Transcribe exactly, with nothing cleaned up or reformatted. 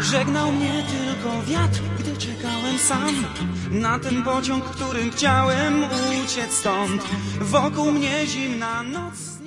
Żegnał mnie tylko wiatr, gdy czekałem sam na ten pociąg, którym chciałem uciec stąd. Wokół mnie zimna noc.